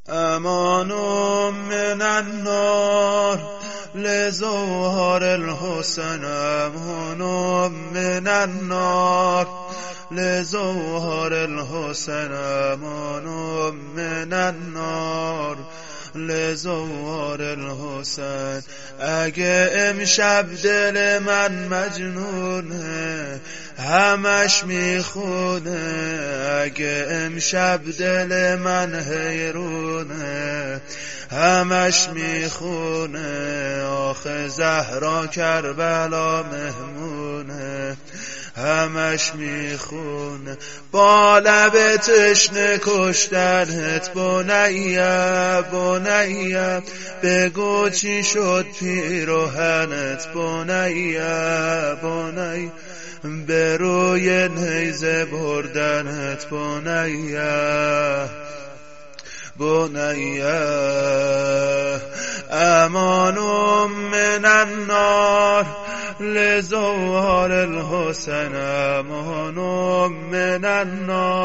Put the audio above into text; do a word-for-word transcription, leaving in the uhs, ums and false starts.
امان من النار لزوهر الحسن، امان من النار لزوهر الحسن، امان من النار لزوهر الحسن. اگه امشب دل من مجنونه همش میخونه، اگه امشب دل من حیرونه همش میخونه، آخه زهرا کربلا مهمونه همش میخونه. با لب تشنه کشتنت بنیه بنیه، بگو چی شد پیرهنت بنیه بنیه، به روی نیزه بردنت بنیه بنیه. امان من النار لزوهر الحسن، امان من النار